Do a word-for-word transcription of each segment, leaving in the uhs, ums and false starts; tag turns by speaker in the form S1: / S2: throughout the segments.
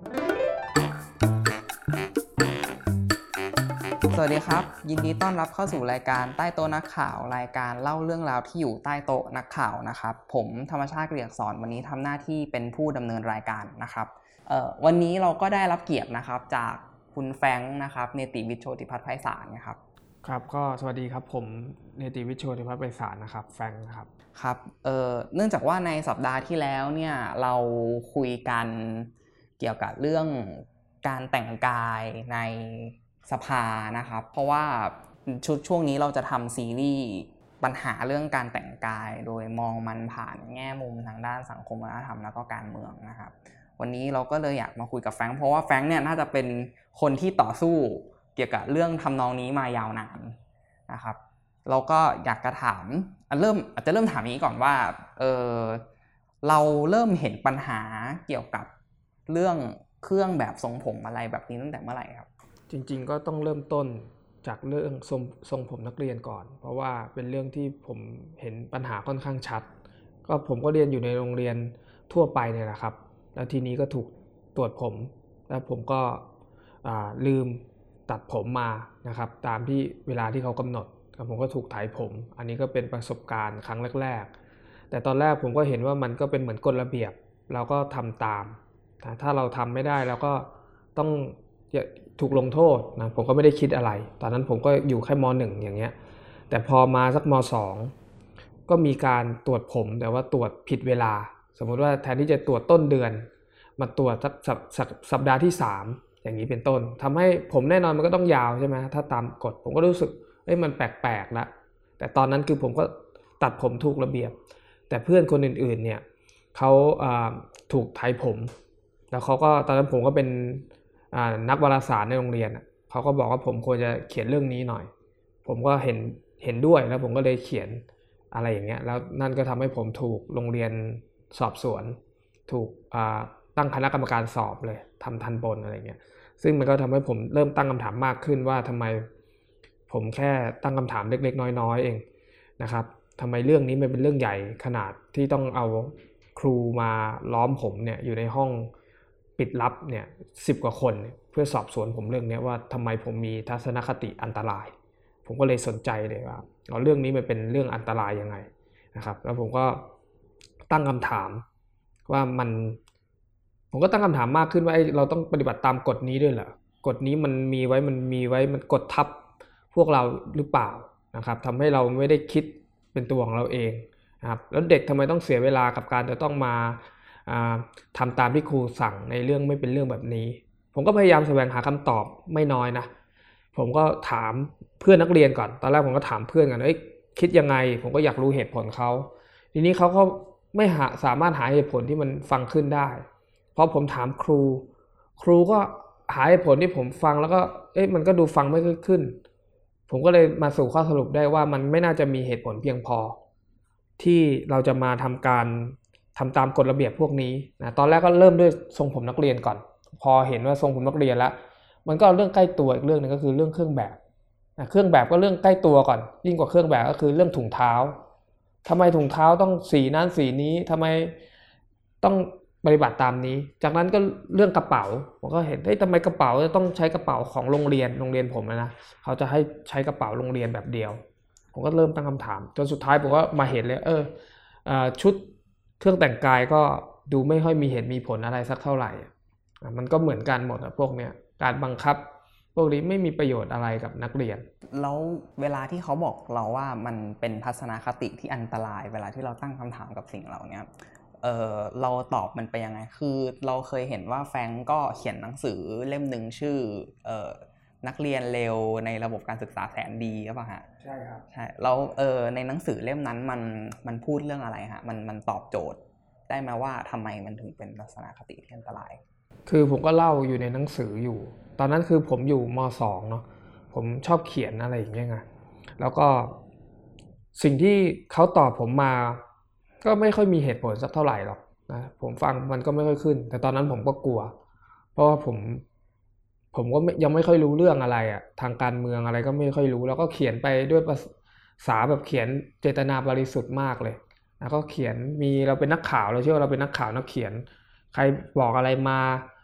S1: สวัสดีครับยินดีต้อนรับเข้าสู่รายการใต้โต๊ะนักข่าวรายการเล่าเรื่องราวที่อยู่ใต้โต๊ะนักข่าวนะครับผมธรรมชาติเกลียกสอนวันนี้ทำหน้าที่เป็นผู้ดำเนินรายการนะครับเอ่อวันนี้เราก็ได้รับเกียรตินะครับจากคุณแฟรงค์นะครับเนติวิทย์โชติภัทรไพศาลนะครับ
S2: ครับก็สวัสดีครับผมเนติวิทย์โชติภัทรไพศาลนะครับแฟรงค์ครับ
S1: ครับเอ่อเนื่องจากว่าในสัปดาห์ที่แล้วเนี่ยเราคุยกันเกี่ยวกับเรื่องการแต่งกายในสภานะครับเพราะว่าชุดช่วงนี้เราจะทำซีรีส์ปัญหาเรื่องการแต่งกายโดยมองมันผ่านแง่มุมทางด้านสังคมวัฒนธรรมแล้วก็การเมืองนะครับวันนี้เราก็เลยอยากมาคุยกับแฟรงค์เพราะว่าแฟรงค์เนี่ยน่าจะเป็นคนที่ต่อสู้เกี่ยวกับเรื่องทำนองนี้มายาวนานนะครับเราก็อยากจะถามเริ่มอาจจะเริ่มถามนี้ก่อนว่าเออเราเริ่มเห็นปัญหาเกี่ยวกับเรื่องเครื่องแบบทรงผมอะไรแบบนี้ตั้งแต่เมื่อไหร่ครับ
S2: จริงๆก็ต้องเริ่มต้นจากเรื่องทรงทรงผมนักเรียนก่อนเพราะว่าเป็นเรื่องที่ผมเห็นปัญหาค่อนข้างชัดก็ผมก็เรียนอยู่ในโรงเรียนทั่วไปเนี่ยแหละครับแล้วทีนี้ก็ถูกตรวจผมแล้วผมก็ลืมตัดผมมานะครับตามที่เวลาที่เขากำหนดผมก็ถูกไถผมอันนี้ก็เป็นประสบการณ์ครั้งแรกๆแต่ตอนแรกผมก็เห็นว่ามันก็เป็นเหมือนกฎระเบียบเราก็ทำตามถ้าเราทำไม่ได้เราก็ต้องถูกลงโทษนะผมก็ไม่ได้คิดอะไรตอนนั้นผมก็อยู่แค่ม.หนึ่ง อย่างเงี้ยแต่พอมาสักม.สอง ก็มีการตรวจผมแต่ว่าตรวจผิดเวลาสมมติว่าแทนที่จะตรวจต้นเดือนมาตรวจสักสักสัปดาห์ที่สามอย่างนี้เป็นต้นทำให้ผมแน่นอนมันก็ต้องยาวใช่ไหมถ้าตามกฎผมก็รู้สึกเอ้ยมันแปลกๆแล้วแต่ตอนนั้นคือผมก็ตัดผมถูกระเบียบแต่เพื่อนคนอื่นๆเนี่ยเขาถูกไถผมแล้วเขาก็ตอนนั้นผมก็เป็นนักวารสารในโรงเรียนเขาก็บอกว่าผมควรจะเขียนเรื่องนี้หน่อยผมก็เห็นเห็นด้วยแล้วผมก็เลยเขียนอะไรอย่างเงี้ยแล้วนั่นก็ทำให้ผมถูกโรงเรียนสอบสวนถูกตั้งคณะกรรมการสอบเลยทำทันบนอะไรเงี้ยซึ่งมันก็ทำให้ผมเริ่มตั้งคำถามมากขึ้นว่าทำไมผมแค่ตั้งคำถามเล็กๆน้อยๆเองนะครับทำไมเรื่องนี้มันเป็นเรื่องใหญ่ขนาดที่ต้องเอาครูมาล้อมผมเนี่ยอยู่ในห้องปิดลับเนี่ยสิบกว่าคนเพื่อสอบสวนผมเรื่องนี้ว่าทำไมผมมีทัศนคติอันตรายผมก็เลยสนใจเลยว่าเรื่องนี้มันเป็นเรื่องอันตรายยังไงนะครับแล้วผมก็ตั้งคำถามว่ามันผมก็ตั้งคำถามมากขึ้นว่าเราต้องปฏิบัติตามกฎนี้ด้วยเหรอกฎนี้มันมีไว้มันมีไว้มันกดทับพวกเราหรือเปล่านะครับทำให้เราไม่ได้คิดเป็นตัวของเราเองนะครับแล้วเด็กทำไมต้องเสียเวลากับการจะต้องมาทำตามที่ครูสั่งในเรื่องไม่เป็นเรื่องแบบนี้ผมก็พยายามแสวงหาคำตอบไม่น้อยนะผมก็ถามเพื่อนนักเรียนก่อนตอนแรกผมก็ถามเพื่อนกันเอ้ยคิดยังไงผมก็อยากรู้เหตุผลเขาทีนี้เขาก็ไม่หาสามารถหาเหตุผลที่มันฟังขึ้นได้เพราะผมถามครูครูก็หาเหตุผลที่ผมฟังแล้วก็เอ๊ะมันก็ดูฟังไม่ขึ้นผมก็เลยมาสู่ข้อสรุปได้ว่ามันไม่น่าจะมีเหตุผลเพียงพอที่เราจะมาทำการทำตามกฎระเบียบพวกนี้นะตอนแรกก็เริ่มด้วยทรงผมนักเรียนก่อนพอเห็นว่าทรงผมนักเรียนแล้วมันก็เรื่องใกล้ตัวอีกเรื่องนึงก็คือเรื่องเครื่องแบบเครื่องแบบก็เรื่องใกล้ตัวก่อนยิ่งกว่าเครื่องแบบก็คือเรื่องถุงเท้าทำไมถุงเท้าต้องสีนั้นสีนี้ทำไมต้องปฏิบัติตามนี้จากนั้นก็เรื่องกระเป๋าผมก็เห็นเฮ้ยทำไมกระเป๋าจะต้องใช้กระเป๋าของโรงเรียนโรงเรียนผมนะเขาจะให้ใช้กระเป๋าโรงเรียนแบบเดียวผมก็เริ่มตั้งคำถามจนสุดท้ายผมก็มาเห็นเลยเออชุดเครื่องแต่งกายก็ดูไม่ค่อยมีเหตุมีผลอะไรสักเท่าไหร่มันก็เหมือนกันหมดอะพวกเนี้ยการบังคับพวกนี้ไม่มีประโยชน์อะไรกับนักเรียน
S1: แล้วเวลาที่เขาบอกเราว่ามันเป็นทัศนคติที่อันตรายเวลาที่เราตั้งคำถามกับสิ่งเหล่านี้เออเราตอบมันไปยังไงคือเราเคยเห็นว่าแฟรงก์ก็เขียนหนังสือเล่มนึงชื่อเออนักเรียนเร็วในระบบการศึกษาแสนดีใช่ป่ะฮะ
S2: ใช่ครับ
S1: ใช่แล้วเออในหนังสือเล่มนั้นมันมันพูดเรื่องอะไรฮะมันมันตอบโจทย์ได้ไหมว่าทำไมมันถึงเป็นทัศนคติที่อันตราย
S2: คือผมก็เล่าอยู่ในหนังสืออยู่ตอนนั้นคือผมอยู่ม.สอง เนาะผมชอบเขียนอะไรอย่างเงี้ยไงแล้วก็สิ่งที่เขาตอบผมมาก็ไม่ค่อยมีเหตุผลสักเท่าไหร่หรอกนะผมฟังมันก็ไม่ค่อยขึ้นแต่ตอนนั้นผมก็กลัวเพราะว่าผมผมก็ยังไม่ค่อยรู้เรื่องอะไรอะทางการเมืองอะไรก็ไม่ค่อยรู้แล้วก็เขียนไปด้วยภาษาแบบเขียนเจตนาบริสุทธิ์มากเลยแล้วก็เขียนมีเราเป็นนักข่าวเราเชื่อว่าเราเป็นนักข่าวนักเขียนใครบอกอะไรมา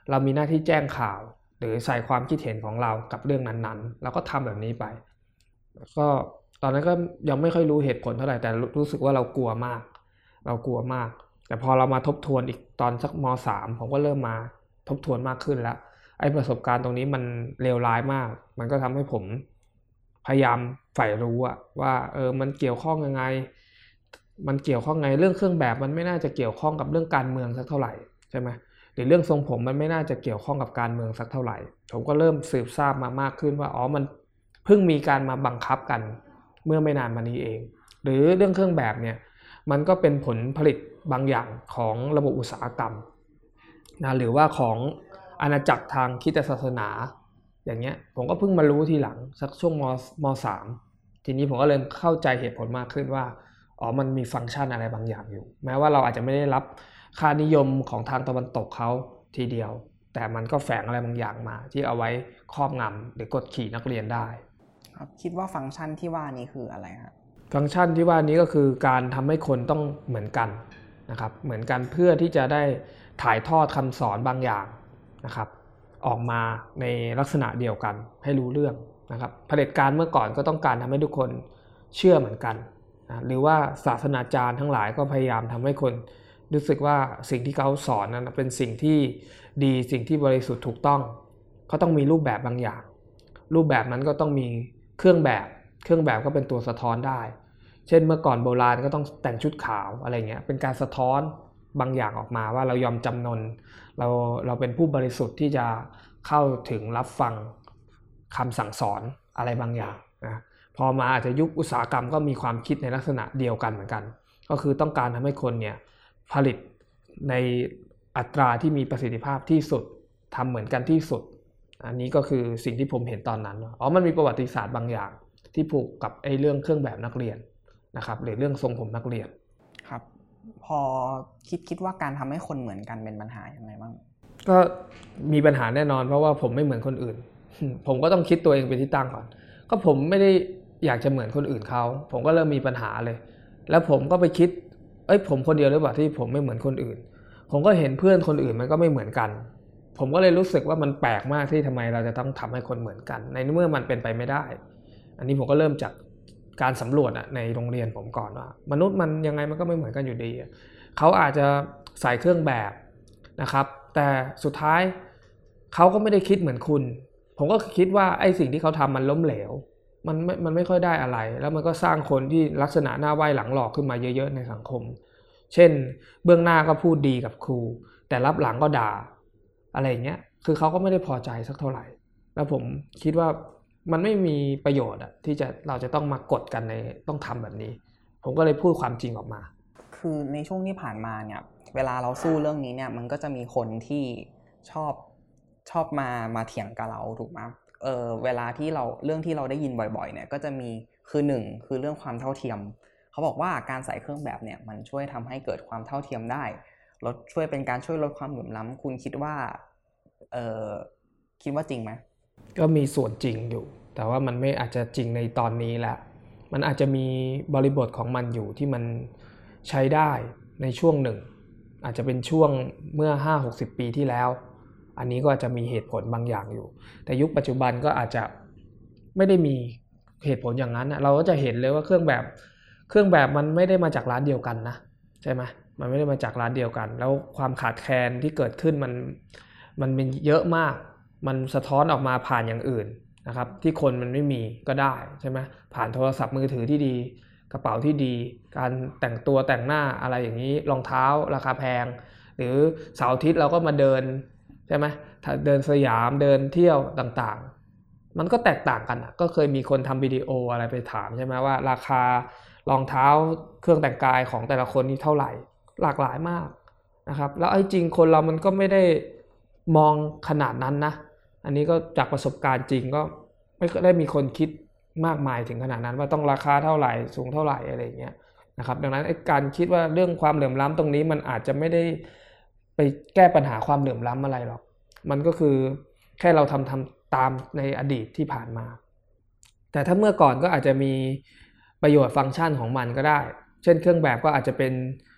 S2: เรามีหน้าที่แจ้งข่าวหรือใส่ความคิดเห็นของเรากับเรื่องนั้นๆเราก็ทำแบบนี้ไปก็ตอนนั้นก็ยังไม่ค่อยรู้เหตุผลเท่าไหร่แต่รู้สึกว่าเรากลัวมากเรากลัวมากแต่พอเรามาทบทวนอีกตอนสักม.สาม ผมก็เริ่มมาทบทวนมากขึ้นแล้วไอ้ประสบการณ์ตรงนี้มันเลวร้ายมากมันก็ทำให้ผมพยายามใฝ่รู้อะว่าเออมันเกี่ยวข้องยังไงมันเกี่ยวข้องไงเรื่องเครื่องแบบมันไม่น่าจะเกี่ยวข้องกับเรื่องการเมืองสักเท่าไหร่ใช่ไหมหรือเรื่องทรงผมมันไม่น่าจะเกี่ยวข้องกับการเมืองสักเท่าไหร่ผมก็เริ่มสืบทราบมามากขึ้นว่าอ๋อมันเพิ่งมีการมาบังคับกันเมื่อไม่นานมานี้เองหรือเรื่องเครื่องแบบเนี่ยมันก็เป็นผลผลิตบางอย่างของระบบอุตสาหกรรมนะหรือว่าของอาณาจักรทางคริสตศาสนาอย่างเงี้ยผมก็เพิ่งมารู้ทีหลังสักช่วงมมสามทีนี้ผมก็เริ่มเข้าใจเหตุผลมากขึ้นว่าอ๋อมันมีฟังก์ชันอะไรบางอย่างอยู่แม้ว่าเราอาจจะไม่ได้รับค่านิยมของทางตะวันตกเขาทีเดียวแต่มันก็แฝงอะไรบางอย่างมาที่เอาไว้ครอบงำหรือกดขี่นักเรียนได้
S1: ครับคิดว่าฟังก์ชันที่ว่านี้คืออะไรครับ
S2: ฟังก์ชันที่ว่านี้ก็คือการทำให้คนต้องเหมือนกันนะครับเหมือนกันเพื่อที่จะได้ถ่ายทอดคำสอนบางอย่างนะครับออกมาในลักษณะเดียวกันให้รู้เรื่องนะครับเผด็จการเมื่อก่อนก็ต้องการทำให้ทุกคนเชื่อเหมือนกันนะหรือว่าศาสนาจารย์ทั้งหลายก็พยายามทำให้คนรู้สึกว่าสิ่งที่เขาสอนนั้นเป็นสิ่งที่ดีสิ่งที่บริสุทธิ์ถูกต้องก็ต้องมีรูปแบบบางอย่างรูปแบบนั้นก็ต้องมีเครื่องแบบเครื่องแบบก็เป็นตัวสะท้อนได้เช่นเมื่อก่อนโบราณก็ต้องแต่งชุดขาวอะไรเงี้ยเป็นการสะท้อนบางอย่างออกมาว่าเรายอมจำนนเราเราเป็นผู้บริสุทธิ์ที่จะเข้าถึงรับฟังคำสั่งสอนอะไรบางอย่างนะพอมาอาจจะยุคอุตสาหกรรมก็มีความคิดในลักษณะเดียวกันเหมือนกันก็คือต้องการทำให้คนเนี่ยผลิตในอัตราที่มีประสิทธิภาพที่สุดทำเหมือนกันที่สุดอันนี้ก็คือสิ่งที่ผมเห็นตอนนั้นอ๋อมันมีประวัติศาสตร์บางอย่างที่ผูกกับไอ้เรื่องเครื่องแบบนักเรียนนะครับหรือเรื่องทรงผมนักเรียน
S1: ครับพอคิดคิดว่าการทำให้คนเหมือนกันเป็นปัญหาอย่างไรบ้าง
S2: ก็มีปัญหาแน่นอนเพราะว่าผมไม่เหมือนคนอื่นผมก็ต้องคิดตัวเองเป็นที่ตั้งก่อนก็ผมไม่ได้อยากจะเหมือนคนอื่นเขาผมก็เริ่มมีปัญหาเลยแล้วผมก็ไปคิดเอ้ยผมคนเดียวหรือเปล่าที่ผมไม่เหมือนคนอื่นผมก็เห็นเพื่อนคนอื่นมันก็ไม่เหมือนกันผมก็เลยรู้สึกว่ามันแปลกมากที่ทำไมเราจะต้องทำให้คนเหมือนกันในเมื่อมันเป็นไปไม่ได้อันนี้ผมก็เริ่มจากการสำรวจในโรงเรียนผมก่อนว่ามนุษย์มันยังไงมันก็ไม่เหมือนกันอยู่ดีเขาอาจจะใส่เครื่องแบบนะครับแต่สุดท้ายเขาก็ไม่ได้คิดเหมือนคุณผมก็คิดว่าไอ้สิ่งที่เขาทำมันล้มเหลวมันไม่มันไม่ค่อยได้อะไรแล้วมันก็สร้างคนที่ลักษณะหน้าไหว้หลังหลอกขึ้นมาเยอะๆในสังคมเช่นเบื้องหน้าก็พูดดีกับครูแต่รับหลังก็ด่าอะไรอย่างเงี้ยคือเขาก็ไม่ได้พอใจสักเท่าไหร่แล้วผมคิดว่ามันไม่มีประโยชน์อะที่จะเราจะต้องมากดกันในต้องทำแบบนี้ผมก็เลยพูดความจริงออกมา
S1: คือในช่วงที่ผ่านมาเนี่ยเวลาเราสู้เรื่องนี้เนี่ยมันก็จะมีคนที่ชอบชอบมามาเถียงกับเราถูกไหมเออเวลาที่เราเรื่องที่เราได้ยินบ่อยๆเนี่ยก็จะมีคือหนึ่งคือเรื่องความเท่าเทียมเขาบอกว่าการใส่เครื่องแบบเนี่ยมันช่วยทำให้เกิดความเท่าเทียมได้ลดช่วยเป็นการช่วยลดความเหลื่อมล้ำคุณคิดว่าเออคิดว่าจริงไหม
S2: ก็มีส่วนจริงอยู่แต่ว่ามันไม่อาจจะจริงในตอนนี้แล้วมันอาจจะมีบริบทของมันอยู่ที่มันใช้ได้ในช่วงหนึ่งอาจจะเป็นช่วงเมื่อ ห้าหกสิบ ปีที่แล้วอันนี้ก็อาจจะมีเหตุผลบางอย่างอยู่แต่ยุคปัจจุบันก็อาจจะไม่ได้มีเหตุผลอย่างนั้นเราก็จะเห็นเลยว่าเครื่องแบบเครื่องแบบมันไม่ได้มาจากร้านเดียวกันนะใช่ไหมมันไม่ได้มาจากร้านเดียวกันแล้วความขาดแคลนที่เกิดขึ้นมันมันเป็นเยอะมากมันสะท้อนออกมาผ่านอย่างอื่นนะครับที่คนมันไม่มีก็ได้ใช่ไหมผ่านโทรศัพท์มือถือที่ดีกระเป๋าที่ดีการแต่งตัวแต่งหน้าอะไรอย่างนี้รองเท้าราคาแพงหรือเสาร์อาทิตย์เราก็มาเดินใช่ไหมถ้าเดินสยามเดินเที่ยวต่างๆมันก็แตกต่างกันก็เคยมีคนทำวิดีโออะไรไปถามใช่ไหมว่าราคารองเท้าเครื่องแต่งกายของแต่ละคนนี่เท่าไหร่หลากหลายมากนะครับแล้วไอ้จริงคนเรามันก็ไม่ได้มองขนาดนั้นนะอันนี้ก็จากประสบการณ์จริงก็ไม่ได้มีคนคิดมากมายถึงขนาดนั้นว่าต้องราคาเท่าไหร่สูงเท่าไหร่อะไรอย่างเงี้ยนะครับดังนั้นไอ้การคิดว่าเรื่องความเหลื่อมล้ำตรงนี้มันอาจจะไม่ได้ไปแก้ปัญหาความเหลื่อมล้ำอะไรหรอกมันก็คือแค่เราทำทำตามในอดีตที่ผ่านมาแต่ถ้าเมื่อก่อนก็อาจจะมีประโยชน์ฟังก์ชันของมันก็ได้เช่นเครื่องแบบก็อาจจะเป็น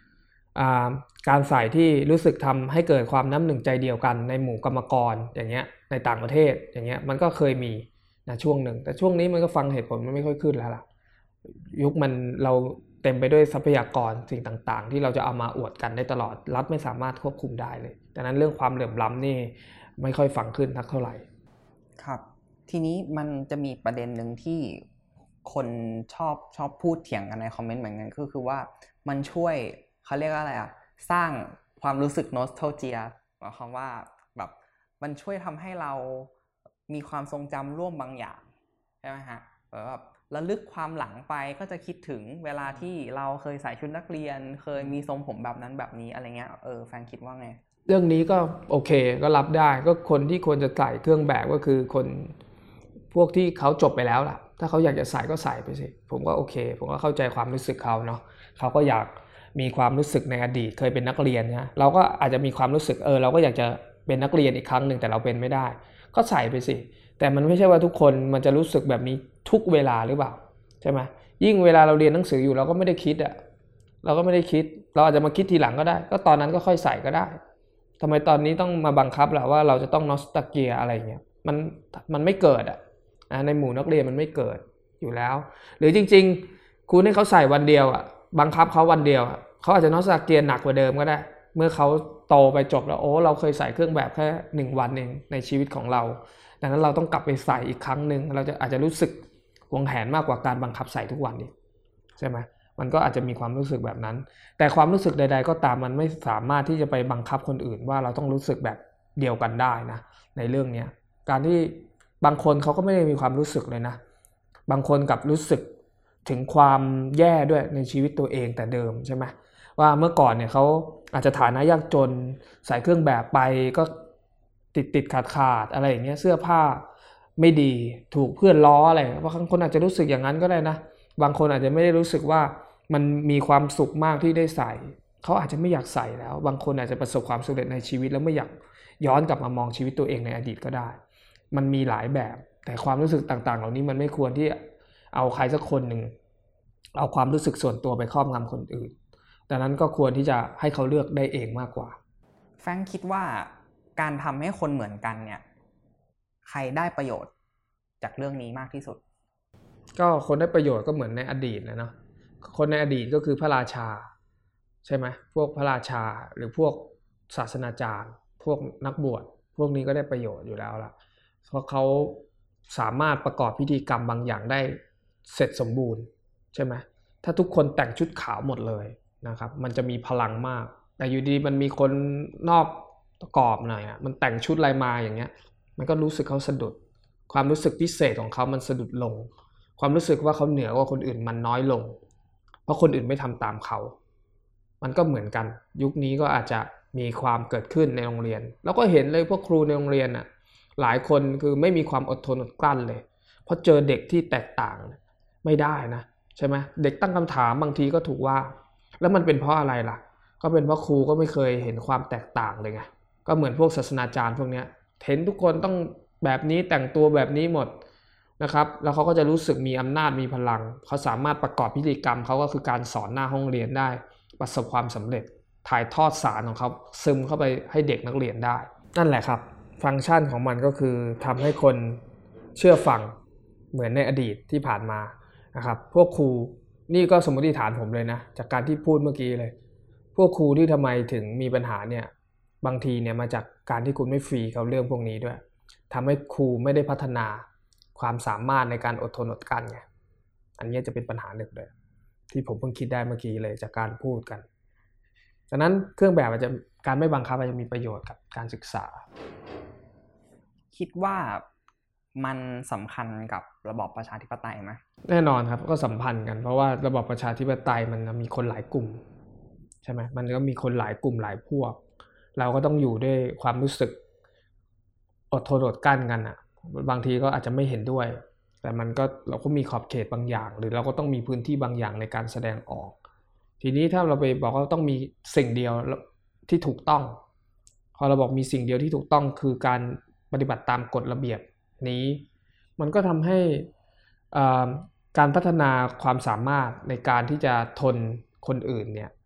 S2: การใส่ที่รู้สึกทำให้เกิดความน้ำหนึ่งใจเดียวกันในหมู่กรรมกรอย่างเงี้ยในต่างประเทศอย่างเงี้ยมันก็เคยมีนะช่วงหนึ่งแต่ช่วงนี้มันก็ฟังเหตุผลมันไม่ค่อยขึ้นแล้วล่ะยุคมันเราเต็มไปด้วยทรัพยากรสิ่งต่างๆที่เราจะเอามาอวดกันได้ตลอดรัฐไม่สามารถควบคุมได้เลยดังนั้นเรื่องความเหลื่อมล้ำนี่ไม่ค่อยฟังขึ้นนักเท่าไหร่
S1: ครับทีนี้มันจะมีประเด็นหนึ่งที่คนชอบชอบพูดเถียงกันในคอมเมนต์เหมือนกันก็คือว่ามันช่วยเขาเรียกว่าอะไรอ่ะสร้างความรู้สึกโนสทัลเจียหมายความว่าแบบมันช่วยทำให้เรามีความทรงจำร่วมบางอย่างใช่ไหมฮะแบบระลึกความหลังไปก็จะคิดถึงเวลาที่เราเคยใส่ชุดนักเรียนเคยมีทรงผมแบบนั้นแบบนี้อะไรเงี้ยเออแฟนคิดว่าไง
S2: เรื่องนี้ก็โอเคก็รับได้ก็คนที่ควรจะใส่เครื่องแบบก็คือคนพวกที่เขาจบไปแล้วล่ะถ้าเขาอยากจะใส่ก็ใส่ไปสิผมก็โอเคผมก็เข้าใจความรู้สึกเขาเนาะเขาก็อยากมีความรู้สึกในอดีตเคยเป็นนักเรียนนะเราก็อาจจะมีความรู้สึกเออเราก็อยากจะเป็นนักเรียนอีกครั้งหนึ่งแต่เราเป็นไม่ได้ก็ใส่ไปสิแต่มันไม่ใช่ว่าทุกคนมันจะรู้สึกแบบนี้ทุกเวลาหรือเปล่าใช่ไหมยิ่งเวลาเราเรียนหนังสืออยู่เราก็ไม่ได้คิดอะเราก็ไม่ได้คิดเราอาจจะมาคิดทีหลังก็ได้ก็ตอนนั้นก็ค่อยใส่ก็ได้ทำไมตอนนี้ต้องมาบังคับล่ะว่าเราจะต้องนอสตาเกียอะไรเงี้ยมันมันไม่เกิดอ่ะในหมู่นักเรียนมันไม่เกิดอยู่แล้วหรือจริงๆคุณให้เขาใส่วันเดียวอ่ะบังคับเขาวันเดียวเขาอาจจะนอสตาเกียหนักกว่าเดิมก็ได้เมื่อเขาโตไปจบแล้วโอ้เราเคยใส่เครื่องแบบแค่หนึ่งวันเองในชีวิตของเราดังนั้นเราต้องกลับไปใส่อีกครั้งนึงเราจะอาจจะรู้สึกหวงแหนมากกว่าการบังคับใส่ทุกวันนี้ใช่ไหมมันก็อาจจะมีความรู้สึกแบบนั้นแต่ความรู้สึกใดๆก็ตามมันไม่สามารถที่จะไปบังคับคนอื่นว่าเราต้องรู้สึกแบบเดียวกันได้นะในเรื่องนี้การที่บางคนเขาก็ไม่ได้มีความรู้สึกเลยนะบางคนกับรู้สึกถึงความแย่ด้วยในชีวิตตัวเองแต่เดิมใช่ไหมว่าเมื่อก่อนเนี่ยเขาอาจจะฐานะยากจนใส่เครื่องแบบไปก็ติดติดขาดขาดอะไรอย่างเงี้ยเสื้อผ้าไม่ดีถูกเพื่อนล้ออะไรบางคนอาจจะรู้สึกอย่างนั้นก็ได้นะบางคนอาจจะไม่ได้รู้สึกว่ามันมีความสุขมากที่ได้ใส่เขาอาจจะไม่อยากใส่แล้วบางคนอาจจะประสบความสำเร็จในชีวิตแล้วไม่อยากย้อนกลับมามองชีวิตตัวเองในอดีตก็ได้มันมีหลายแบบแต่ความรู้สึกต่างๆเหล่านี้มันไม่ควรที่เอาใครสักคนหนึ่งเอาความรู้สึกส่วนตัวไปครอบงำคนอื่นดังนั้นก็ควรที่จะให้เขาเลือกได้เองมากกว่า
S1: แฟรงค์คิดว่าการทำให้คนเหมือนกันเนี่ยใครได้ประโยชน์จากเรื่องนี้มากที่สุด
S2: ก็คนได้ประโยชน์ก็เหมือนในอดีตนะเนาะคนในอดีตก็คือพระราชาใช่ไหมพวกพระราชาหรือพวกศาสนาจารย์พวกนักบวชพวกนี้ก็ได้ประโยชน์อยู่แล้วล่ะเพราะเขาสามารถประกอบพิธีกรรมบางอย่างได้เสร็จสมบูรณ์ใช่ไหมถ้าทุกคนแต่งชุดขาวหมดเลยนะครับมันจะมีพลังมากแต่อยู่ดีมันมีคนนอกกรอบหน่อยอ่ะมันแต่งชุดอะไรมาอย่างเงี้ยมันก็รู้สึกเขาสะดุดความรู้สึกพิเศษของเขามันสะดุดลงความรู้สึกว่าเขาเหนือกว่าคนอื่นมันน้อยลงเพราะคนอื่นไม่ทำตามเขามันก็เหมือนกันยุคนี้ก็อาจจะมีความเกิดขึ้นในโรงเรียนแล้วก็เห็นเลยพวกครูในโรงเรียนอ่ะหลายคนคือไม่มีความอดทนอดกลั้นเลยเพราะเจอเด็กที่แตกต่างไม่ได้นะใช่ไหมเด็กตั้งคำถามบางทีก็ถูกว่าแล้วมันเป็นเพราะอะไรล่ะก็เป็นเพราะครูก็ไม่เคยเห็นความแตกต่างเลยไงก็เหมือนพวกศาสนาจารย์พวกนี้เห็นทุกคนต้องแบบนี้แต่งตัวแบบนี้หมดนะครับแล้วเขาก็จะรู้สึกมีอำนาจมีพลังเขาสามารถประกอบพิธีกรรมเขาก็คือการสอนหน้าห้องเรียนได้ประสบความสำเร็จถ่ายทอดสารของเขาซึมเข้าไปให้เด็กนักเรียนได้นั่นแหละครับฟังก์ชันของมันก็คือทำให้คนเชื่อฟังเหมือนในอดีตที่ผ่านมานะครับพวกครูนี่ก็สมมติฐานผมเลยนะจากการที่พูดเมื่อกี้เลยพวกครูที่ทำไมถึงมีปัญหาเนี่ยบางทีเนี่ยมาจากการที่คุณไม่ฟรีเขาเรื่องพวกนี้ด้วยทำให้ครูไม่ได้พัฒนาความสามารถในการอดทนอดกลั้นไงอันนี้จะเป็นปัญหาหนึ่งเลยที่ผมเพิ่งคิดได้เมื่อกี้เลยจากการพูดกันดังนั้นเครื่องแบบอาจจะการไม่บังคับอาจจะมีประโยชน์กับการศึกษา
S1: คิดว่ามันสำคัญกับระบอบประชาธิปไตยไหม
S2: แน่นอนครับก็สัมพันธ์กันเพราะว่าระบอบประชาธิปไตยมันมีคนหลายกลุ่มใช่ไหมมันก็มีคนหลายกลุ่มหลายพวกเราก็ต้องอยู่ด้วยความรู้สึกอดทนอดกลั้นกันอ่ะบางทีก็อาจจะไม่เห็นด้วยแต่มันก็เราก็มีขอบเขตบางอย่างหรือเราก็ต้องมีพื้นที่บางอย่างในการแสดงออกทีนี้ถ้าเราไปบอกว่าต้องมีสิ่งเดียวที่ถูกต้องพอเราบอกมีสิ่งเดียวที่ถูกต้องคือการปฏิบัติตามกฎระเบียบนี้มันก็ทำให้การพัฒนาความสามารถในการที่จะทนคนอื่นเนี่ย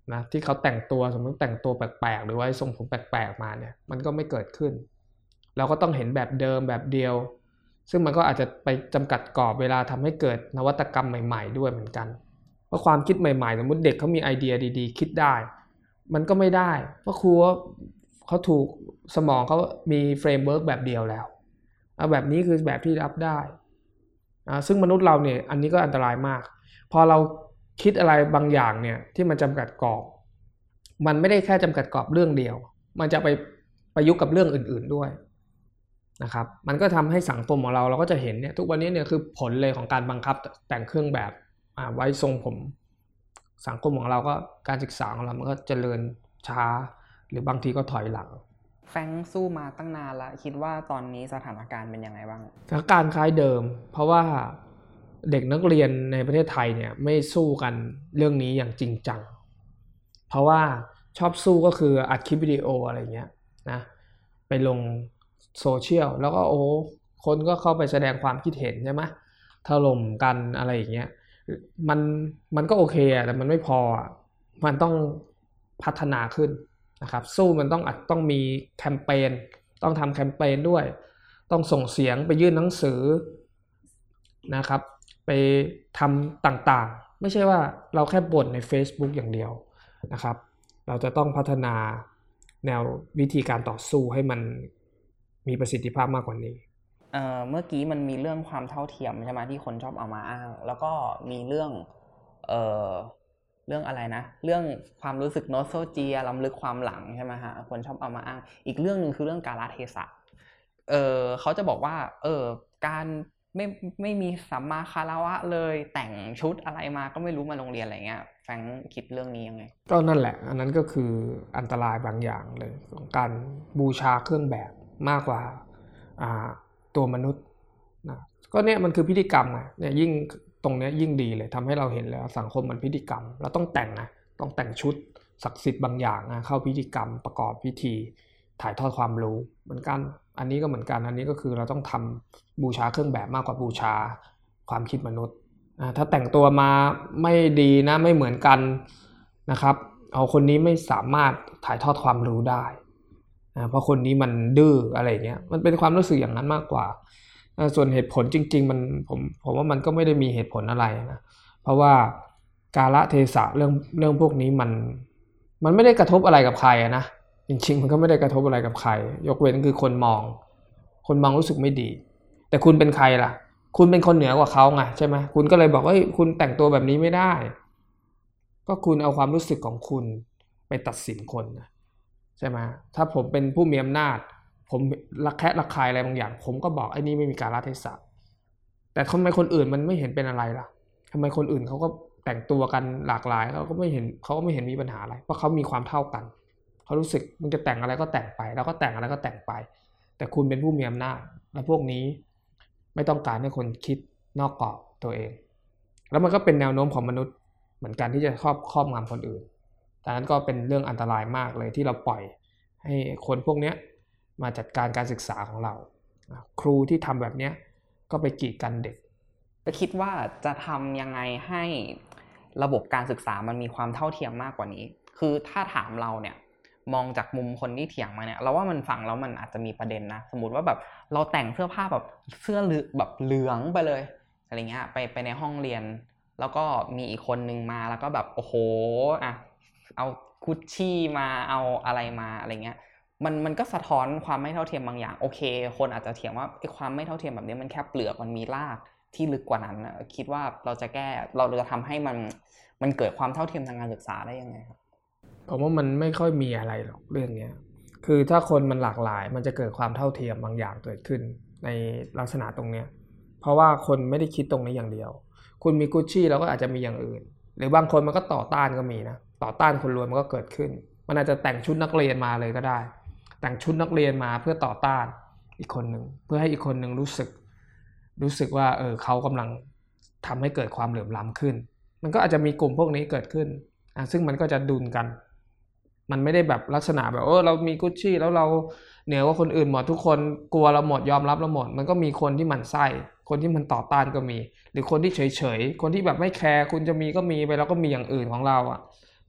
S2: นะที่เขาแต่งตัวสมมติแต่งตัวแปลกๆหรือว่าทรงผมแปลกๆมาเนี่ยมันก็ไม่เกิดขึ้นเราก็ต้องเห็นแบบเดิมแบบเดียวซึ่งมันก็อาจจะไปจำกัดกรอบเวลาทำให้เกิดนวัตกรรมใหม่ๆด้วยเหมือนกันเพราะความคิดใหม่ๆสมมติเด็กเขามีไอเดียดีๆคิดได้มันก็ไม่ได้เพราะครูเขาถูกสมองเขามีเฟรมเวิร์กแบบเดียวแล้วเอาแบบนี้คือแบบที่รับได้ซึ่งมนุษย์เราเนี่ยอันนี้ก็อันตรายมากพอเราคิดอะไรบางอย่างเนี่ยที่มันจำกัดกรอบมันไม่ได้แค่จำกัดกรอบเรื่องเดียวมันจะไปประยุกต์กับเรื่องอื่นๆด้วยนะครับมันก็ทำให้สังคมของเราเราก็จะเห็นเนี่ยทุกวันนี้เนี่ยคือผลเลยของการบังคับแต่งเครื่องแบบไว้ทรงผมสังคมของเราก็การศึกษาของเรามันก็เจริญช้าหรือบางทีก็ถอยหลัง
S1: แฟรงค์สู้มาตั้งนานแล้วคิดว่าตอนนี้สถานการณ์เป็นยังไงบ้าง
S2: สถานการณ์คล้ายเดิมเพราะว่าเด็กนักเรียนในประเทศไทยเนี่ยไม่สู้กันเรื่องนี้อย่างจริงจังเพราะว่าชอบสู้ก็คืออัดคลิปวิดีโออะไรเงี้ยนะไปลงโซเชียลแล้วก็โอ้คนก็เข้าไปแสดงความคิดเห็นใช่ไหมถล่มกันอะไรอย่างเงี้ยมันมันก็โอเคอะแต่มันไม่พออะมันต้องพัฒนาขึ้นนะครับสู้มันต้องอัดต้องมีแคมเปญต้องทำแคมเปญด้วยต้องส่งเสียงไปยื่นหนังสือนะครับไปทำต่างๆไม่ใช่ว่าเราแค่บ่นใน Facebook อย่างเดียวนะครับเราจะต้องพัฒนาแนววิธีการต่อสู้ให้มันมีประสิทธิภาพมากกว่านี้
S1: เอ่อเมื่อกี้มันมีเรื่องความเท่าเทียมใช่ไหมที่คนชอบเอามาอ้างแล้วก็มีเรื่องเอ่อเรื่องอะไรนะเรื่องความรู้สึกโนสโตลเจียล้ำลึกความหลังใช่ไหมฮะคนชอบเอามาอ้างอีกเรื่องนึงคือเรื่องกาลเทศะเออเขาจะบอกว่าเออการไม่ไม่มีสัมมาคารวะเลยแต่งชุดอะไรมาก็ไม่รู้มาโรงเรียนอะไรเงี้ยแฟรงค์คิดเรื่องนี้ยังไง
S2: ก็นั่นแหละอันนั้นก็คืออันตรายบางอย่างเลยของการบูชาเครื่องแบบมากกว่าอ่าตัวมนุษย์นะก็เนี่ยมันคือพิธีกรรมไงเนี่ยยิ่งตรงนี้ยิ่งดีเลยทำให้เราเห็นแล้วสังคมมันพิธีกรรมเราต้องแต่งนะต้องแต่งชุดศักดิ์สิทธิ์บางอย่างนะเข้าพิธีกรรมประกอบพิธีถ่ายทอดความรู้เหมือนกันอันนี้ก็เหมือนกันอันนี้ก็คือเราต้องทำบูชาเครื่องแบบมากกว่าบูชาความคิดมนุษย์ถ้าแต่งตัวมาไม่ดีนะไม่เหมือนกันนะครับเอาคนนี้ไม่สามารถถ่ายทอดความรู้ได้นะเพราะคนนี้มันดื้ออะไรเงี้ยมันเป็นความรู้สึกอย่างนั้นมากกว่าส่วนเหตุผลจริงๆมันผมผมว่ามันก็ไม่ได้มีเหตุผลอะไรนะเพราะว่ากาลเทศะเรื่องเรื่องพวกนี้มันมันไม่ได้กระทบอะไรกับใครนะจริงๆมันก็ไม่ได้กระทบอะไรกับใครยกเว้นคือคนมองคนมองรู้สึกไม่ดีแต่คุณเป็นใครล่ะคุณเป็นคนเหนือกว่าเขาไงใช่ไหมคุณก็เลยบอกว่าคุณแต่งตัวแบบนี้ไม่ได้ก็คุณเอาความรู้สึกของคุณไปตัดสินคนนะใช่ไหมถ้าผมเป็นผู้มีอำนาจผมระแคะระคายอะไรบางอย่างผมก็บอกไอ้นี่ไม่มีกาลเทศะแต่ทำไมคนอื่นมันไม่เห็นเป็นอะไรล่ะทำไมคนอื่นเขาก็แต่งตัวกันหลากหลายเขาก็ไม่เห็นเขาก็ไม่เห็นมีปัญหาอะไรเพราะเขามีความเท่ากันเขารู้สึกมึงจะแต่งอะไรก็แต่งไปแล้วก็แต่งอะไรก็แต่งไปแต่คุณเป็นผู้มีอำนาจและพวกนี้ไม่ต้องการให้คนคิดนอกกรอบตัวเองแล้วมันก็เป็นแนวโน้มของมนุษย์เหมือนกันที่จะครอบครอบงำคนอื่นดังนั้นก็เป็นเรื่องอันตรายมากเลยที่เราปล่อยให้คนพวกนี้มาจัดการการศึกษาของเราครูที่ทำแบบนี้ก็ไปกีดกันเด็ก
S1: ก็คิดว่าจะทำยังไงให้ระบบการศึกษามันมีความเท่าเทียมมากกว่านี้คือถ้าถามเราเนี่ยมองจากมุมคนที่เถียงมาเนี่ยเราว่ามันฟังแล้วมันอาจจะมีประเด็นนะสมมุติว่าแบบเราแต่งเสื้อผ้าแบบเสื้อเหลืองแบบเหลืองไปเลยอะไรเงี้ยไปไปในห้องเรียนแล้วก็มีอีกคนนึงมาแล้วก็แบบโอ้โหอ่ะเอากุชชี่มาเอาอะไรมาอะไรเงี้ยมันมันก็สะท้อนความไม่เท่าเทียมบางอย่างโอเคคนอาจจะเถียงว่าไอ้ความไม่เท่าเทียมแบบนี้มันแค่เปลือกมันมีรากที่ลึกกว่านั้นนะคิดว่าเราจะแก้เราจะทำให้มันมันเกิดความเท่าเทียมทางการศึกษาได้ยังไงครับ
S2: ผมว่ามันไม่ค่อยมีอะไรหรอกเรื่องนี้คือถ้าคนมันหลากหลายมันจะเกิดความเท่าเทียมบางอย่างเกิดขึ้นในลักษณะตรงนี้เพราะว่าคนไม่ได้คิดตรงนี้อย่างเดียวคุณมีกุชชี่แล้วก็อาจจะมีอย่างอื่นหรือบางคนมันก็ต่อต้านก็มีนะต่อต้านคนรวยมันก็เกิดขึ้นมันอาจจะแต่งชุดนักเรียนมาเลยก็ได้แต่งชุดนักเรียนมาเพื่อต่อต้านอีกคนนึงเพื่อให้อีกคนนึงรู้สึกรู้สึกว่าเออเขากำลังทำให้เกิดความเหลื่อมล้ำขึ้นมันก็อาจจะมีกลุ่มพวกนี้เกิดขึ้นอ่ะซึ่งมันก็จะดุลกันมันไม่ได้แบบลักษณะแบบเออเรามีกุชชี่แล้วเราเหนือกว่าคนอื่นหมดทุกคนกลัวเราหมดยอมรับเราหมดมันก็มีคนที่หมั่นไส้คนที่มันต่อต้านก็มีหรือคนที่เฉยๆคนที่แบบไม่แคร์คุณจะมีก็มีไปแล้วก็มีอย่างอื่นของเราอ่ะ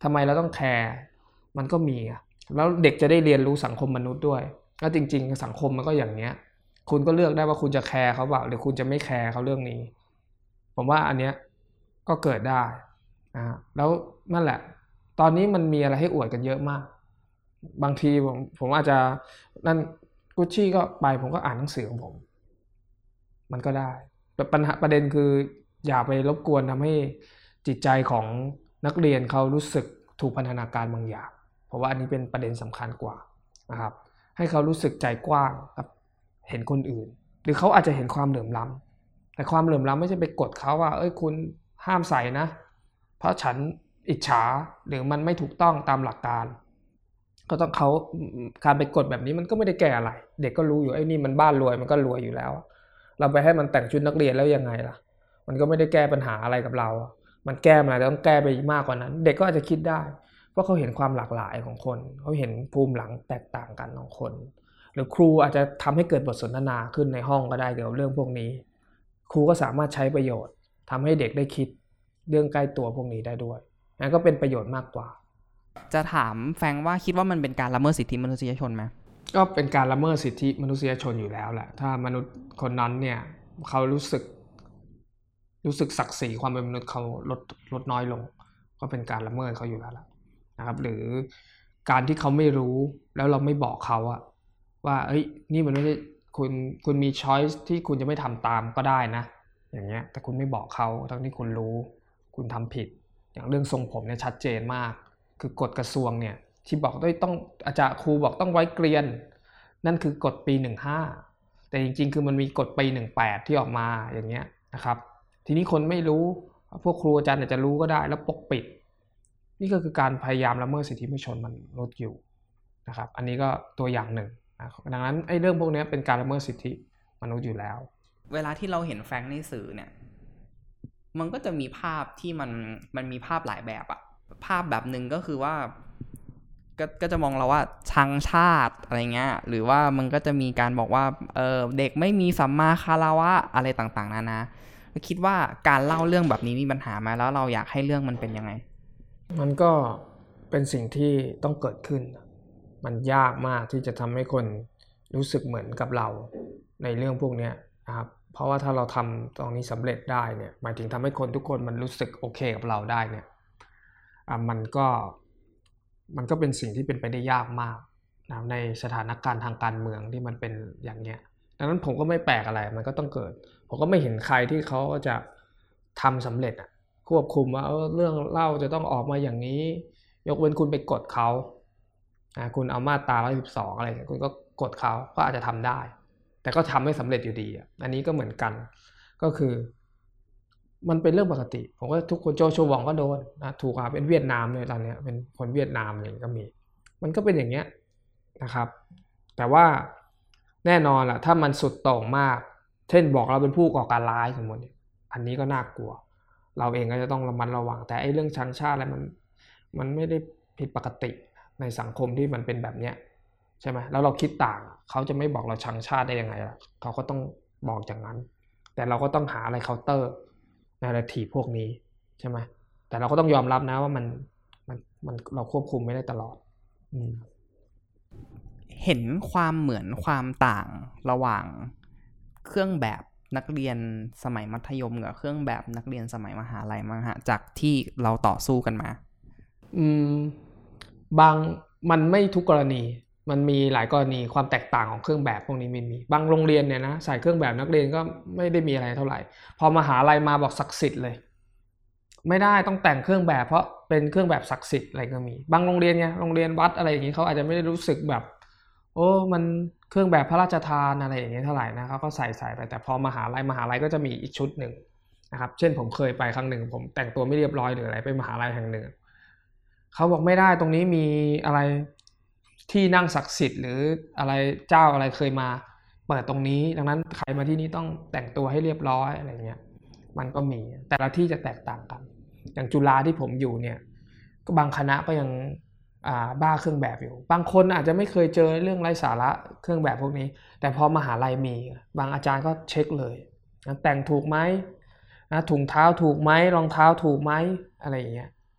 S2: ทำไมเราต้องแคร์มันก็มีแล้วเด็กจะได้เรียนรู้สังคมมนุษย์ด้วยแล้วจริงๆสังคมมันก็อย่างเนี้ยคุณก็เลือกได้ว่าคุณจะแคร์เขาเปล่าหรือคุณจะไม่แคร์เขาเรื่องนี้ผมว่าอันเนี้ยก็เกิดได้นะแล้วนั่นแหละตอนนี้มันมีอะไรให้อวดกันเยอะมากบางทีผมผมอาจจะนั่นกุชชี่ก็ไปผมก็อ่านหนังสือของผมมันก็ได้แต่ปัญหาประเด็นคืออย่าไปรบกวนทำให้จิตใจของนักเรียนเขารู้สึกถูกพันธนาการบางอย่างเพราะว่าอันนี้เป็นประเด็นสำคัญกว่านะครับให้เขารู้สึกใจกว้างกับเห็นคนอื่นหรือเขาอาจจะเห็นความเหลื่อมล้ำแต่ความเหลื่อมล้ำไม่ใช่ไปกดเขาว่าเอ้ยคุณห้ามใส่นะเพราะฉันอิจฉาหรือมันไม่ถูกต้องตามหลักการก็ต้องเขาการไปกดแบบนี้มันก็ไม่ได้แก้อะไรเด็กก็รู้อยู่ไอ้นี่มันบ้านรวยมันก็รวยอยู่แล้วเราไปให้มันแต่งชุดนักเรียนแล้วยังไงล่ะมันก็ไม่ได้แก้ปัญหาอะไรกับเรามันแก้มันอาจจะต้องแก้ไปมากกว่านั้นเด็กก็อาจจะคิดได้เพราะเขาเห็นความหลากหลายของคนเขาเห็นภูมิหลังแตกต่างกันของคนหรือครูอาจจะทำให้เกิดบทสนทนาขึ้นในห้องก็ได้เกี่ยวกับเรื่องพวกนี้ครูก็สามารถใช้ประโยชน์ทำให้เด็กได้คิดเรื่องใกล้ตัวพวกนี้ได้ด้วยนั่นก็เป็นประโยชน์มากกว่า
S1: จะถามแฟงว่าคิดว่ามันเป็นการละเมิดสิทธิมนุษยชนไหม
S2: ก็เป็นการละเมิดสิทธิมนุษยชนอยู่แล้วแหละถ้ามนุษย์คนนั้นเนี่ยเขารู้สึกรู้สึกศักดิ์ศรีความเป็นมนุษย์เขาลดลดน้อยลงก็เป็นการละเมิดเขาอยู่แล้วนะครับหรือการที่เขาไม่รู้แล้วเราไม่บอกเขาอะว่าเอ้ยนี่มันไม่ใช่คุณคุณมีช้อยส์ที่คุณจะไม่ทำตามก็ได้นะอย่างเงี้ยแต่คุณไม่บอกเขาทั้งที่คุณรู้คุณทำผิดอย่างเรื่องทรงผมเนี่ยชัดเจนมากคือกฎกระทรวงเนี่ยที่บอกได้ต้องอาจารย์ครูบอกต้องไว้เกรียนนั่นคือกฎปีสิบห้าแต่จริงๆคือมันมีกฎปีสิบแปดที่ออกมาอย่างเงี้ยนะครับทีนี้คนไม่รู้พวกครูอาจารย์อาจจะรู้ก็ได้แล้วปกปิดนี่ก็คือการพยายามละเมิดสิทธิมนุษยชนมันลดอยู่นะครับอันนี้ก็ตัวอย่างหนึ่งนะดังนั้นไอ้เรื่องพวกนี้เป็นการละเมิดสิทธิมนุษย์อยู่แล้ว
S1: เวลาที่เราเห็นแฟงในสื่อเนี่ยมันก็จะมีภาพที่มันมันมีภาพหลายแบบอะภาพแบบหนึ่งก็คือว่าก็ก็จะมองเราว่าชังชาติอะไรเงี้ยหรือว่ามันก็จะมีการบอกว่าเออเด็กไม่มีสัมมาคารวะอะไรต่างๆนานาคิดว่าการเล่าเรื่องแบบนี้มีปัญหาไหมแล้วเราอยากให้เรื่องมันเป็นยังไง
S2: มันก็เป็นสิ่งที่ต้องเกิดขึ้นมันยากมากที่จะทำให้คนรู้สึกเหมือนกับเราในเรื่องพวกนี้นะครับเพราะว่าถ้าเราทำตรงนี้สำเร็จได้เนี่ยหมายถึงทำให้คนทุกคนมันรู้สึกโอเคกับเราได้เนี่ยอ่ะมันก็มันก็เป็นสิ่งที่เป็นไปได้ยากมากนะในสถานการณ์ทางการเมืองที่มันเป็นอย่างเนี้ยดังนั้นผมก็ไม่แปลกอะไรมันก็ต้องเกิดผมก็ไม่เห็นใครที่เขาจะทำสำเร็จอ่ะควบคุมว่าเออเรื่องเล่าจะต้องออกมาอย่างนี้ยกเว้นคุณไปกดเขาอ่ะคุณเอามาตราหนึ่งร้อยสิบสองอะไรคุณก็กดเขาก็อาจจะทำได้แต่ก็ทำไม่สำเร็จอยู่ดีอ่ะอันนี้ก็เหมือนกันก็คือมันเป็นเรื่องปกติผมว่าทุกคนโจโฉวองก็โดนนะถูกอ่ะเป็นเวียดนามเลยตอนนี้เป็นคนเวียดนามเลยก็มีมันก็เป็นอย่างเงี้ยนะครับแต่ว่าแน่นอนล่ะถ้ามันสุดโต่งมากเช่นบอกเราเป็นผู้ก่อการร้ายสมมติอันนี้ก็น่ากลัวเราเองก็จะต้องระมัดระวังแต่ไอ้เรื่องชังชาติอะไรมันมันไม่ได้ผิดปกติในสังคมที่มันเป็นแบบเนี้ยใช่ไหมแล้วเราคิดต่างเขาจะไม่บอกเราชังชาติได้ยังไงล่ะเขาก็ต้องบอกอย่างนั้นแต่เราก็ต้องหาอะไรเคาน์เตอร์ในนาทีพวกนี้ใช่ไหมแต่เราก็ต้องยอมรับนะว่ามันมันมันเราควบคุมไม่ได้ตลอดอืม
S1: เห็นความเหมือนความต่างระหว่างเครื่องแบบนักเรียนสมัยมัธยมกับเครื่องแบบนักเรียนสมัยมหาลัยมั้งฮะจากที่เราต่อสู้กันมา
S2: อืมบางมันไม่ทุกกรณีมันมีหลายกรณีความแตกต่างของเครื่องแบบพวกนี้มันมีบางโรงเรียนเนี่ยนะใส่เครื่องแบบนักเรียนก็ไม่ได้มีอะไรเท่าไหร่พอมหาลัยมาบอกศักดิ์สิทธิ์เลยไม่ได้ต้องแต่งเครื่องแบบเพราะเป็นเครื่องแบบศักดิ์สิทธิ์อะไรก็มีบางโรงเรียนไงโรงเรียนวัดอะไรอย่างนี้เขาอาจจะไม่ได้รู้สึกแบบโอ้มันเครื่องแบบพระราชทานอะไรอย่างนี้เท่าไหร่นะเขาก็ใส่ใส่ไปแต่พอมหาลัยมหาลัยก็จะมีอีกชุดหนึ่งนะครับเช่นผมเคยไปครั้งหนึ่งผมแต่งตัวไม่เรียบร้อยหรืออะไรไปมหาลัยแห่งหนึ่งเขาบอกไม่ได้ตรงนี้มีอะไรที่นั่งศักดิ์สิทธิ์หรืออะไรเจ้าอะไรเคยมาเปิดตรงนี้ดังนั้นใครมาที่นี่ต้องแต่งตัวให้เรียบร้อยอะไรเงี้ยมันก็มีแต่ละที่จะแตกต่างกันอย่างจุฬาที่ผมอยู่เนี่ยก็บางคณะก็ยังอ่าบ้าเครื่องแบบอยู่บางคนอาจจะไม่เคยเจอเรื่องไร้สาระเครื่องแบบพวกนี้แต่พอมหาลัยมีบางอาจารย์ก็เช็คเลยนะแต่งถูกไหมนะถุงเท้าถูกไหมรองเท้าถูกไหมอะไรอย่างเงี้ย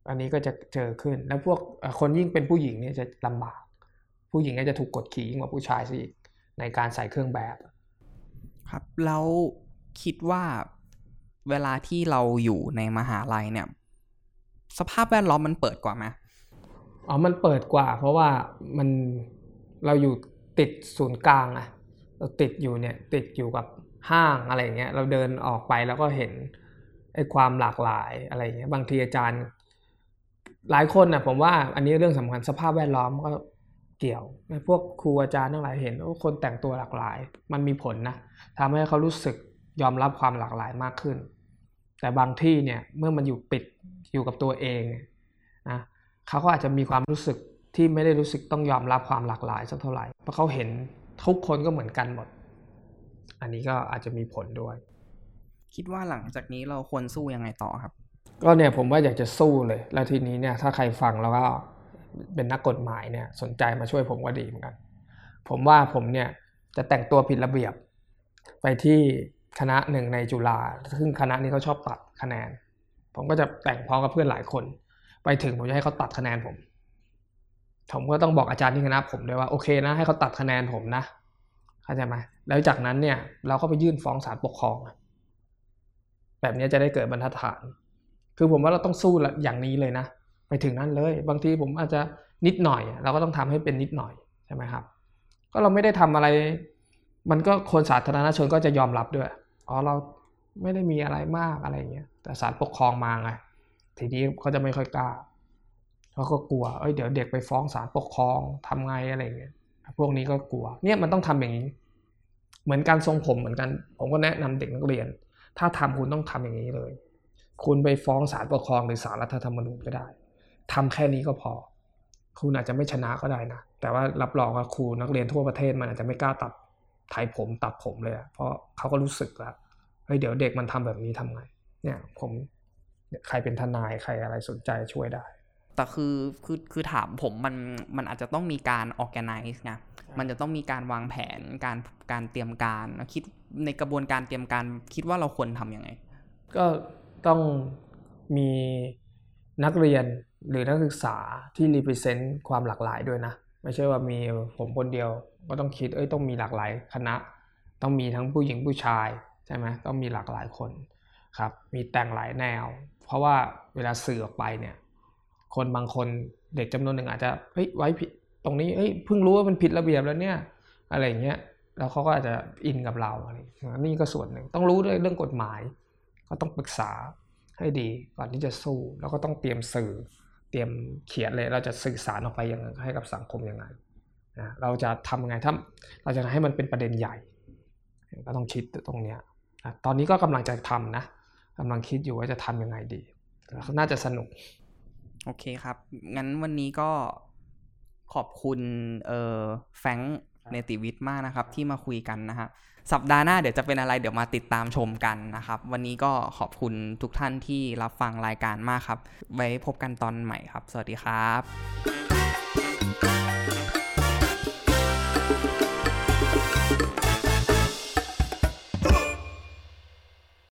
S2: อันนี้ก็จะเจอขึ้นแล้วพวกคนยิ่งเป็นผู้หญิงเนี่ยจะลำบากผู้หญิงก็จะถูกกดขี่ยิ่งกว่าผู้ชายซะอีกในการใส่เครื่องแบบ
S1: ครับแล้วคิดว่าเวลาที่เราอยู่ในมหาลัยเนี่ยสภาพแวดล้อมมันเปิดกว่าไหม
S2: อ๋อมันเปิดกว่าเพราะว่ามันเราอยู่ติดศูนย์กลางอะเราติดอยู่เนี่ยติดอยู่กับห้างอะไรอย่างเงี้ยเราเดินออกไปแล้วก็เห็นไอ้ความหลากหลายอะไรอย่างเงี้ยบางทีอาจารย์หลายคนนะผมว่าอันนี้เรื่องสำคัญสภาพแวดล้อมก็เกี่ยวพวกครูอาจารย์ทั้งหลายเห็นว่าคนแต่งตัวหลากหลายมันมีผลนะทำให้เขารู้สึกยอมรับความหลากหลายมากขึ้นแต่บางที่เนี่ยเมื่อมันอยู่ปิดอยู่กับตัวเองนะเขาก็อาจจะมีความรู้สึกที่ไม่ได้รู้สึกต้องยอมรับความหลากหลายสักเท่าไหร่เพราะเขาเห็นทุกคนก็เหมือนกันหมดอันนี้ก็อาจจะมีผลด้วย
S1: คิดว่าหลังจากนี้เราควรสู้ยังไงต่อครับ
S2: ก็เนี่ยผมว่าอยากจะสู้เลยแล้วทีนี้เนี่ยถ้าใครฟังแล้วก็เป็นนักกฎหมายเนี่ยสนใจมาช่วยผมก็ดีเหมือนกันผมว่าผมเนี่ยจะแต่งตัวผิดระเบียบไปที่คณะหนึ่งในจุฬาซึ่งคณะนี้เขาชอบตัดคะแนนผมก็จะแต่งพร้อมกับเพื่อนหลายคนไปถึงผมจะให้เขาตัดคะแนนผมผมก็ต้องบอกอาจารย์ที่คณะผมด้วยว่าโอเคนะให้เขาตัดคะแนนผมนะเข้าใจไหมแล้วจากนั้นเนี่ยเราก็ไปยื่นฟ้องศาลปกครองแบบนี้จะได้เกิดบรรทัดฐานคือผมว่าเราต้องสู้อย่างนี้เลยนะไปถึงนั้นเลยบางทีผมอาจจะนิดหน่อยเราก็ต้องทำให้เป็นนิดหน่อยใช่ไหมครับก็เราไม่ได้ทำอะไรมันก็คนสาธารณชนก็จะยอมรับด้วยอ๋อเราไม่ได้มีอะไรมากอะไรอย่างเงี้ยแต่ศาลปกครองมาไงทีนี้เขาจะไม่ค่อยกล้าเขาก็กลัวเอ้ยเดี๋ยวเด็กไปฟ้องศาลปกครองทำไงอะไรอย่างเงี้ยพวกนี้ก็กลัวเนี่ยมันต้องทำอย่างนี้เหมือนการทรงผมเหมือนกันผมก็แนะนำเด็กนักเรียนถ้าทำคุณต้องทำอย่างนี้เลยคุณไปฟ้องศาลปกครองหรือศาลรัฐธรรมนูญก็ได้ทำแค่นี้ก็พอคุณอาจจะไม่ชนะก็ได้นะแต่ว่ารับรองว่าครูนักเรียนทั่วประเทศมันอาจจะไม่กล้าตัดไถผมตัดผมเลยเพราะเขาก็รู้สึกแล้วเฮ้ยเดี๋ยวเด็กมันทำแบบนี้ทำไงเนี่ยผมใครเป็นทนายใครอะไรสนใจช่วยได้
S1: แต่คือคือคือถามผมมันมันอาจจะต้องมีการ organize ไงมันจะต้องมีการวางแผนการการเตรียมการคิดในกระบวนการเตรียมการคิดว่าเราควรทำยังไง
S2: ก็ต้องมีนักเรียนหรือนักศึกษาที่ represent ความหลากหลายด้วยนะไม่ใช่ว่ามีผมคนเดียวก็ต้องคิดเอ้ยต้องมีหลากหลายคณะต้องมีทั้งผู้หญิงผู้ชายใช่ไหมต้องมีหลากหลายคนครับมีแต่งหลายแนวเพราะว่าเวลาสื่อออกไปเนี่ยคนบางคนเด็กจำนวนหนึ่งอาจจะเฮ้ยไว้ผิดตรงนี้เฮ้ยเพิ่งรู้ว่ามันผิดระเบียบแล้วเนี่ยอะไรอย่างเงี้ยแล้วเขาก็อาจจะอินกับเราอะไรนี่ก็ส่วนหนึ่งต้องรู้ด้วยเรื่องกฎหมายก็ต้องปรึกษาให้ดีก่อนที่จะสู้แล้วก็ต้องเตรียมสื่อเตรียมเขียนเลยเราจะสื่อสารออกไปยังไงให้กับสังคมยังไงนะเราจะทำยังไงถ้าเราจะให้มันเป็นประเด็นใหญ่ก็ต้องคิดตรงเนี้ยนะตอนนี้ก็กำลังจะทำนะกำลังคิดอยู่ว่าจะทำยังไงดีน่าจะสนุก
S1: โอเคครับงั้นวันนี้ก็ขอบคุณเอ่อแฟรงค์เนติวิทย์มากนะครับที่มาคุยกันนะฮะสัปดาห์หน้าเดี๋ยวจะเป็นอะไรเดี๋ยวมาติดตามชมกันนะครับวันนี้ก็ขอบคุณทุกท่านที่รับฟังรายการมากครับไว้พบกันตอนใหม่ครับสวัสดีครับ